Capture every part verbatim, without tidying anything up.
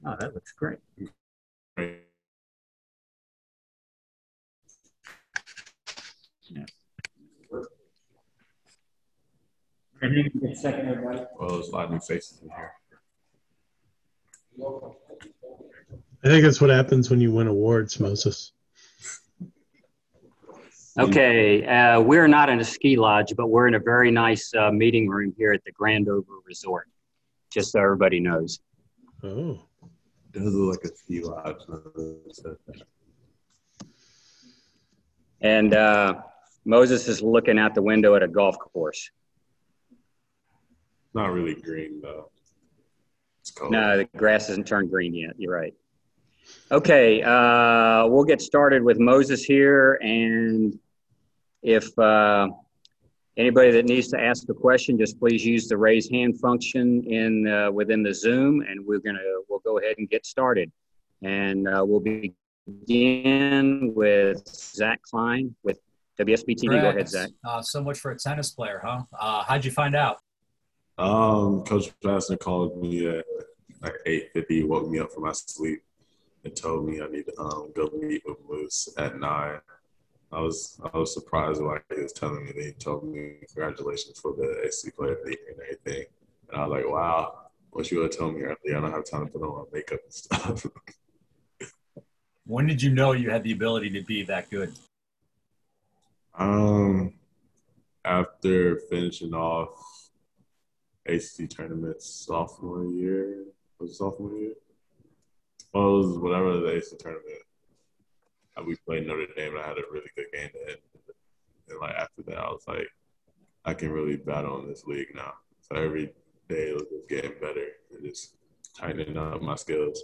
Oh, that looks great. Yeah. Second, everybody. Well, there's a lot of new faces in here. I think that's what happens when you win awards, Moses. Okay, uh, we're not in a ski lodge, but we're in a very nice uh, meeting room here at the Grandover Resort, just so everybody knows. Oh. It does look like a ski lodge. And uh, Moses is looking out the window at a golf course. Not really green, though. It's cold. No, the grass hasn't turned green yet. You're right. Okay, uh, we'll get started with Moses here. And if uh, anybody that needs to ask a question, just please use the raise hand function in uh, within the Zoom, and we're gonna we'll go ahead and get started. And uh, we'll begin with Zach Klein with W S B T V. Go ahead, Zach. Uh, so much for a tennis player, huh? Uh, how'd you find out? Um, Coach Bassner called me at like eight fifty, woke me up from my sleep, and told me I need to um, go meet with Moose at nine. I was I was surprised why he was telling me. He told me congratulations for the A C Player of the Year and everything, and I was like, wow. Wish you would have told me earlier. I don't have time to put on my makeup and stuff. When did you know you had the ability to be that good? Um, after finishing off A C C tournaments sophomore year, was it sophomore year? Well, it was whatever the A C C tournament. We played Notre Dame, and I had a really good game to end. And like after that, I was like, I can really battle in this league now. So every day it was just getting better and just tightening up my skills.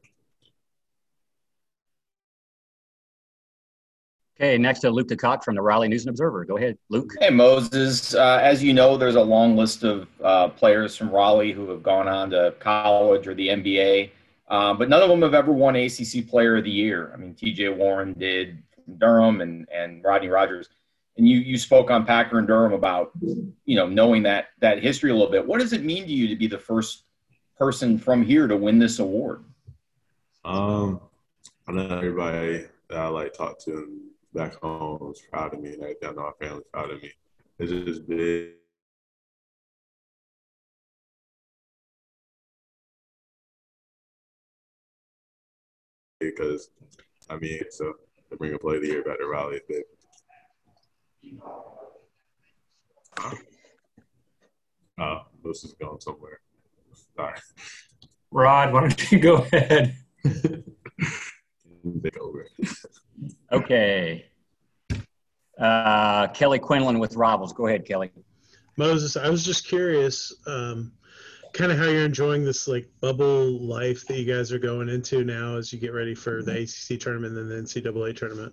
Okay, next to Luke DeCock from the Raleigh News and Observer. Go ahead, Luke. Hey, Moses. Uh, as you know, there's a long list of uh, players from Raleigh who have gone on to college or the N B A, um, but none of them have ever won A C C Player of the Year. I mean, T J Warren did from Durham and, and Rodney Rogers. And you you spoke on Packer and Durham about, you know, knowing that that history a little bit. What does it mean to you to be the first person from here to win this award? Um, I know everybody that I like talked to back home was proud of me, and everything. I know my family's proud of me. It's just big. Because, I mean, so to bring a play of the year back to Raleigh is big. Oh, this is going somewhere. Sorry. Rod, why don't you go ahead? Take over. Okay. Uh, Kelly Quinlan with Rivals. Go ahead, Kelly. Moses, I was just curious, um, kind of how you're enjoying this like bubble life that you guys are going into now as you get ready for the A C C tournament and the N C double A tournament.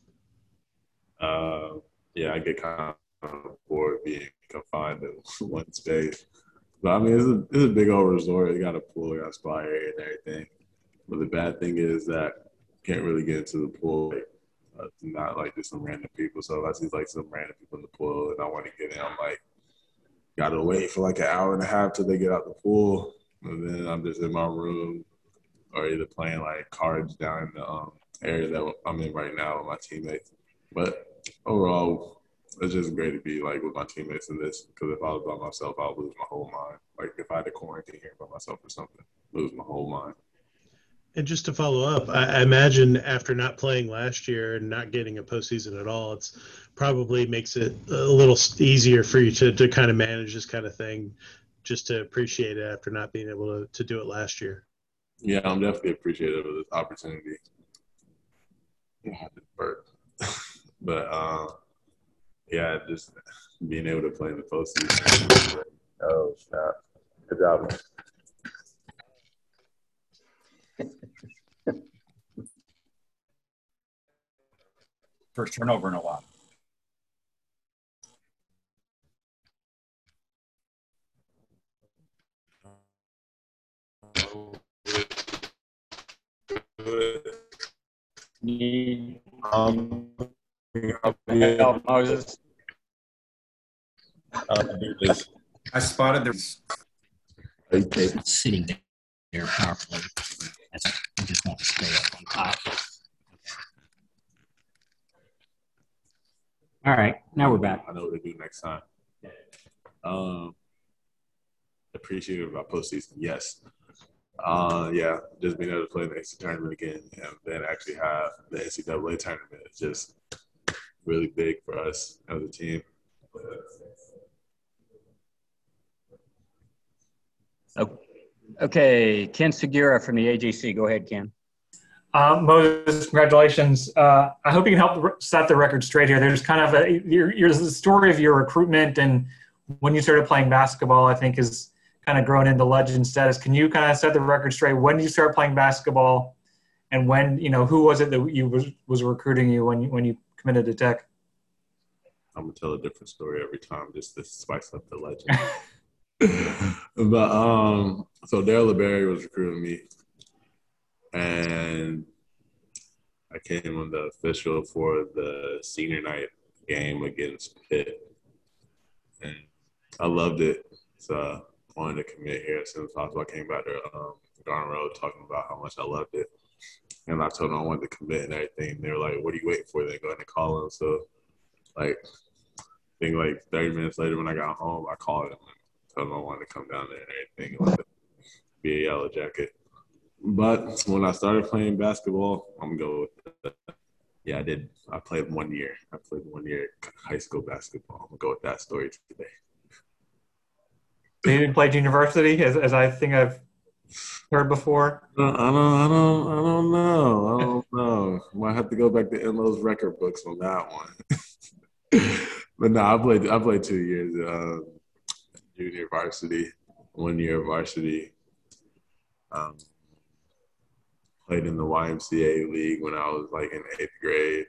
Uh, yeah, I get kind of bored being confined in one space. But I mean, it's a, it's a big old resort. You got a pool, you got a spa area and everything. But the bad thing is that you can't really get into the pool. Like, uh, not like just some random people. So if I see like some random people in the pool and I want to get in, I'm like, gotta wait for like an hour and a half till they get out the pool. And then I'm just in my room or either playing like cards down in the um, area that I'm in right now with my teammates. But overall, it's just great to be like with my teammates in this, because if I was by myself, I would lose my whole mind. Like if I had to quarantine here by myself or something, lose my whole mind. And just to follow up, I, I imagine after not playing last year and not getting a postseason at all, it's probably makes it a little easier for you to, to kind of manage this kind of thing, just to appreciate it after not being able to, to do it last year. Yeah, I'm definitely appreciative of this opportunity. I had to burp. But, um, yeah, just being able to play in the postseason. Oh, snap. Good job. First turnover in a while. Um, Help, Moses. I'll do this. I spotted there's Okay. Sitting here powerfully. That's, I just want to stay up on top. All right, now we're back. I know what to do next time. Um, appreciative about postseason, yes. Uh, yeah, just being able to play in the N C double A tournament again and then actually have the N C double A tournament is just really big for us as a team. Okay, Ken Segura from the A J C. Go ahead, Ken. Uh, Moses, congratulations. Uh, I hope you can help set the record straight here. There's kind of a your, your the story of your recruitment and when you started playing basketball, I think is kind of grown into legend status. Can you kind of set the record straight? When did you start playing basketball, and when, you know, who was it that you was, was recruiting you when you when you committed to Tech? I'm gonna tell a different story every time just to spice up the legend. But um, so Daryl LeBerry was recruiting me, and I came on the official for the senior night game against Pitt, and I loved it. So I wanted to commit here as soon as possible. I came back to um, Garden Road talking about how much I loved it, and I told them I wanted to commit and everything. They were like, "What are you waiting for?" Then go ahead and call them. So, like, I think like thirty minutes later when I got home, I called them. Told them I wanted to come down there and everything. I wanted to be a Yellow Jacket. But when I started playing basketball, I'm going to go with that. Yeah, I did. I played one year. I played one year high school basketball. I'm going to go with that story today. So you didn't play junior varsity, as, as I think I've heard before? I don't, I don't, I don't know. I don't know. Might have to go back to Enlo's record books on that one. But no, I played. I played two years. Um, junior varsity, one year varsity. Um, played in the Y M C A league when I was like in eighth grade.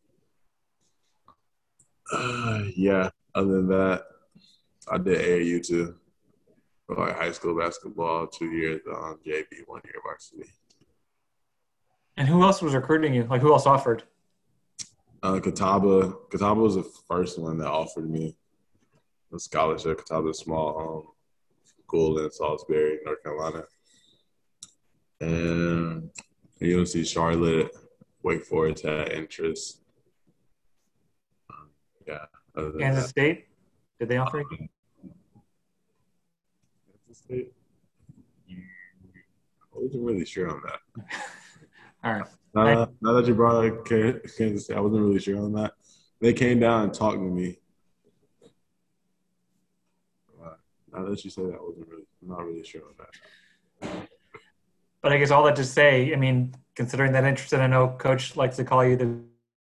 Uh, yeah, other than that, I did A A U too. For like high school basketball, two years on J V, one year varsity. And who else was recruiting you? Like, who else offered? Uh, Catawba. Catawba was the first one that offered me a scholarship. Catawba is a small um, school in Salisbury, North Carolina. And U N C Charlotte, Wake Forest had interest. Um, yeah. Kansas State? Did they offer you? Kansas State? I wasn't really sure on that. All right. Uh, now that you brought up Kansas State, I wasn't really sure on that. They came down and talked to me. Uh, now that you say that, I wasn't really, I'm not really sure on that. But I guess all that to say, I mean, considering that interest, and I know Coach likes to call you the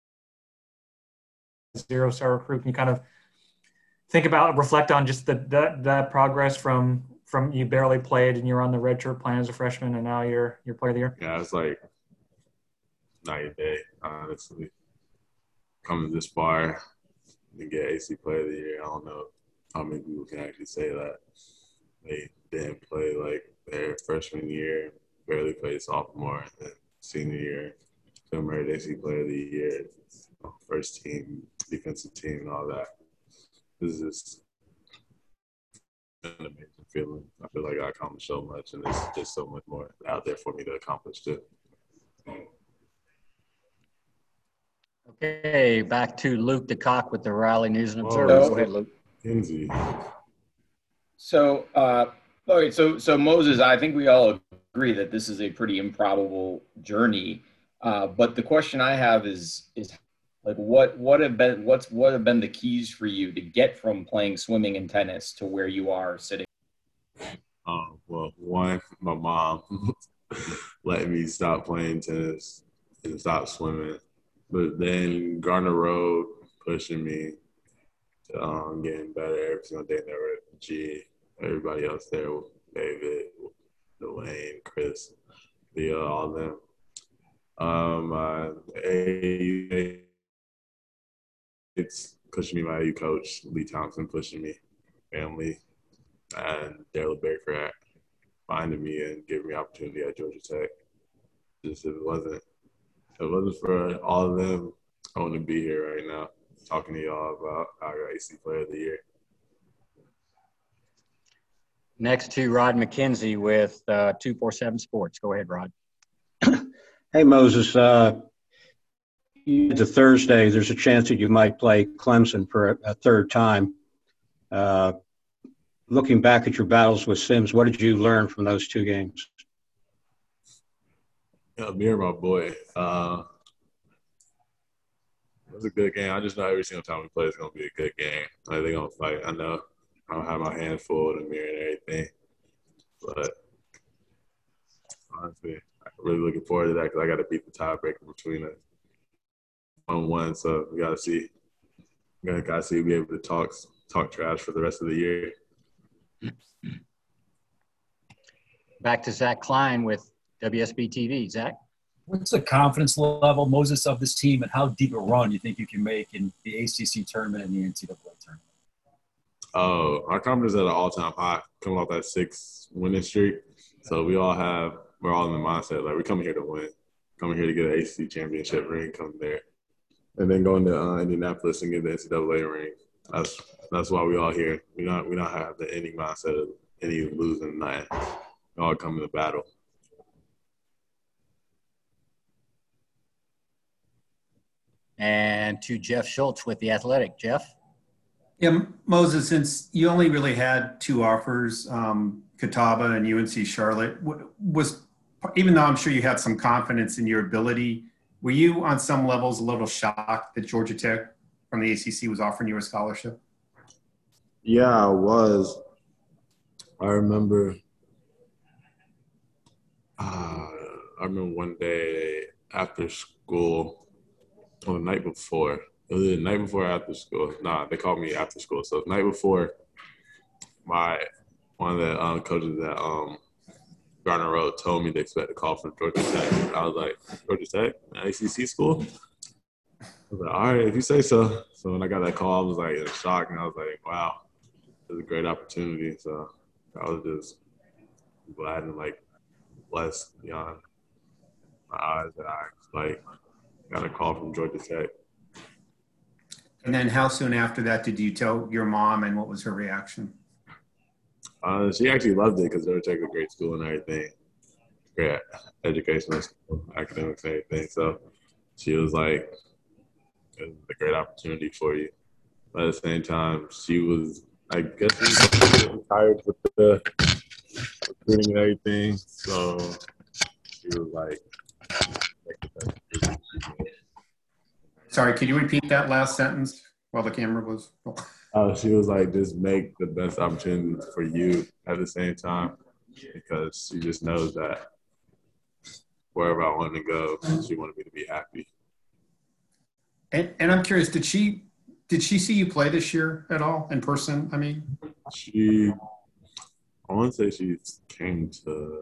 zero-star recruit, can you kind of think about, reflect on just the that, that progress from from you barely played and you're on the redshirt plan as a freshman, and now you're you're player of the year? Yeah, it's like night and day, honestly. Coming this far and get A C Player of the Year, I don't know how many people can actually say that. They didn't play like their freshman year, barely played sophomore, and then senior year, still married A C Player of the Year, first team, defensive team, and all that. This is an amazing feeling. I feel like I accomplished so much, and there's just so much more out there for me to accomplish too. Okay, back to Luke DeCock with the Raleigh News and Observer. Oh, Go ahead, Luke. Kinsey. So, uh, all right, so so Moses, I think we all agree that this is a pretty improbable journey. Uh, but the question I have is is like what what have been what's what have been the keys for you to get from playing swimming and tennis to where you are sitting? Um, well, one, my mom let me stop playing tennis and stop swimming. But then Garner Road pushing me to um, getting better every single day. There were G, everybody else there, David, Dwayne, Chris, Leo, all of them. Um, uh, A, it's pushing me, my A U coach, Lee Thompson, pushing me, family, and Daryl LeBerry for finding me and giving me opportunity at Georgia Tech. Just if it wasn't, if it wasn't for all of them, I wouldn't be here right now talking to y'all about our A C Player of the Year. Next to Rod McKenzie with uh, two forty-seven Sports. Go ahead, Rod. Hey, Moses. Uh, it's a Thursday. There's a chance that you might play Clemson for a, a third time. Uh, looking back at your battles with Sims, what did you learn from those two games? Yeah, me and my boy. Uh, it was a good game. I just know every single time we play, it's gonna be a good game. Like, they're gonna fight. I know. I don't have my hands full with Amir and everything, but honestly, I'm really looking forward to that because I got to beat the tiebreaker between us on one. So we got to see. We got to see if we be able to talk talk trash for the rest of the year. Back to Zach Klein with W S B T V. Zach? What's the confidence level, Moses, of this team, and how deep a run you think you can make in the A C C tournament and the N C double A tournament? Oh, our confidence is at an all-time high, coming off that six winning streak. So we all have, we're all in the mindset like we're coming here to win, coming here to get an A C C championship ring, come there, and then going to uh, Indianapolis and get the N C double A ring. That's that's why we all here. We not we don't have the ending mindset of any losing night. We all come to battle. And to Jeff Schultz with The Athletic. Jeff? Yeah, Moses, since you only really had two offers, um, Catawba and U N C Charlotte, was, even though I'm sure you had some confidence in your ability, were you on some levels a little shocked that Georgia Tech from the A C C was offering you a scholarship? Yeah, I was. I remember uh, I remember one day after school, or the night before, it was the night before after school. Nah, they called me after school. So the night before, my one of the um, coaches at um, Gardner Road told me to expect a call from Georgia Tech. I was like, Georgia Tech, an A C C school? I was like, all right, if you say so. So when I got that call, I was like in shock, and I was like, wow, it was a great opportunity. So I was just glad and like blessed beyond my eyes that I like got a call from Georgia Tech. And then how soon after that did you tell your mom, and what was her reaction? Uh, she actually loved it because Georgia Tech is a great school and everything, great educational school, academics and everything. So she was like, it's a great opportunity for you. But at the same time, she was, I guess, she was tired with the recruiting and everything. So she was like, Sorry, could you repeat that last sentence while the camera was? Uh, she was like, just make the best opportunity for you at the same time, because she just knows that wherever I want to go, she wanted me to be happy. And, and I'm curious, did she did she see you play this year at all in person? I mean, She, I want to say she came to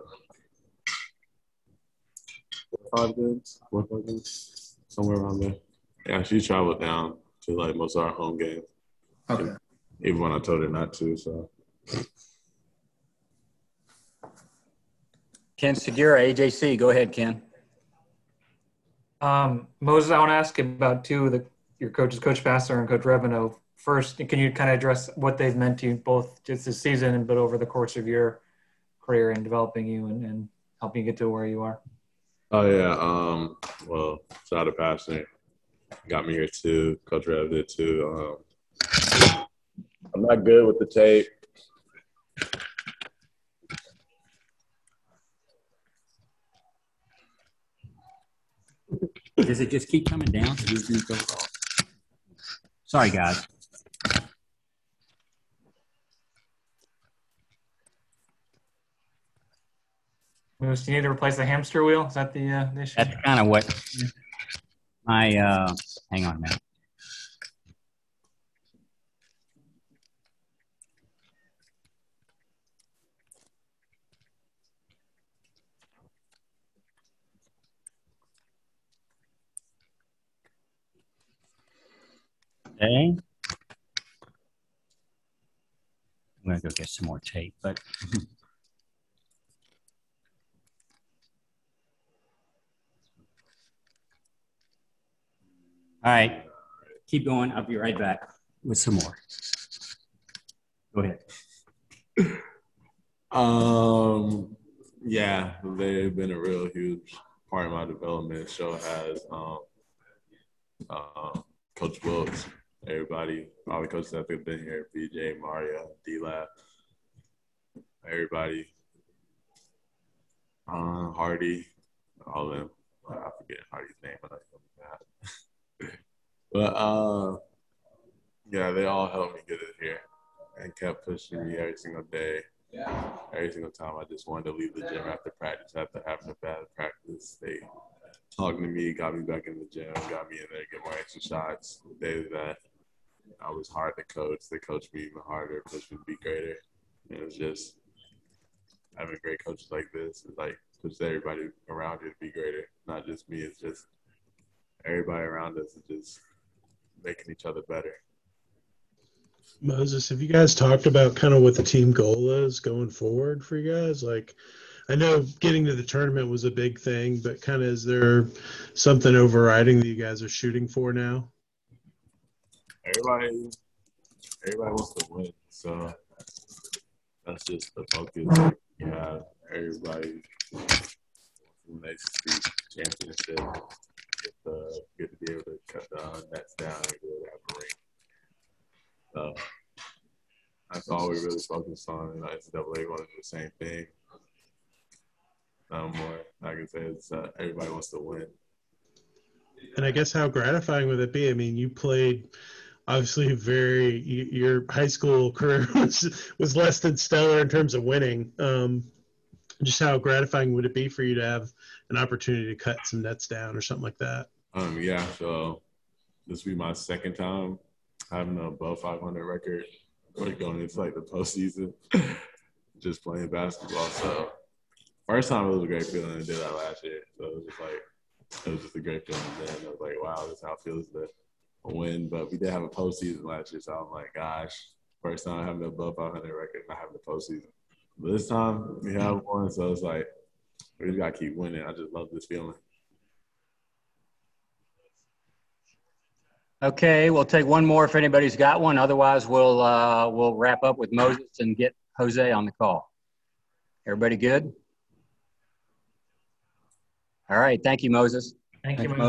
five games, four or five games, somewhere around there. Yeah, she traveled down to like most of our home games. okay. Even when I told her not to, so. Ken Segura, A J C. Go ahead, Ken. Um, Moses, I want to ask about two of the, your coaches, Coach Vassar and Coach Reveno. First, can you kind of address what they've meant to you both just this season, but over the course of your career in developing you and, and helping you get to where you are? Oh, yeah. Um, well, shout out to Passion. Got me here, too. Coach Rev did, too. Um, I'm not good with the tape. Does it just keep coming down? So these things go off? Sorry, guys. Moose, do you need to replace the hamster wheel? Is that the, uh, the issue? That's kind of what my, uh, hang on a minute. Okay. I'm going to go get some more tape, but all right, keep going. I'll be right back with some more. Go ahead. Um, yeah, they've been a real huge part of my development. Show has um, um, Coach Wilkes, everybody, all the coaches that have been here, B J, Mario, D-Lab, everybody, uh, Hardy, all of them. I forget Hardy's name, but I know But uh, yeah, they all helped me get it here and kept pushing me every single day. Every single time I just wanted to leave the gym after practice, after having a bad practice. They talking to me, got me back in the gym, got me in there, get more extra shots. The days that I was hard to coach, they coached me even harder, pushed me to be greater. And it was just having great coaches like this. It's like push everybody around you to be greater, not just me. It's just everybody around us is just making each other better. Moses, have you guys talked about kind of what the team goal is going forward for you guys? Like, I know getting to the tournament was a big thing, but kind of is there something overriding that you guys are shooting for now? Everybody, everybody wants to win, so that's just the focus. Yeah, everybody next to championship, get, the, get to be able to cut the nets down and be able to have a ring. So that's all we really focused on. And N C double A want to do the same thing. No more. Like I said, it's, uh, everybody wants to win. And I guess how gratifying would it be? I mean, you played obviously very, your high school career was, was less than stellar in terms of winning. Um, just how gratifying would it be for you to have an opportunity to cut some nets down or something like that? Um, yeah, so this will be my second time having an above five hundred record. We're going into like the postseason, just playing basketball. So first time it was a great feeling. I did that last year, so it was just like it was just a great feeling. Then I was like, wow, this is how it feels to win. But we did have a postseason last year, so I'm like, gosh, first time having an above five hundred record, not having a postseason. But this time we have one, so it's like we just gotta keep winning. I just love this feeling. Okay, we'll take one more if anybody's got one. Otherwise, we'll uh, we'll wrap up with Moses and get Jose on the call. Everybody good? All right. Thank you, Moses. Thank you, Thanks, Moses.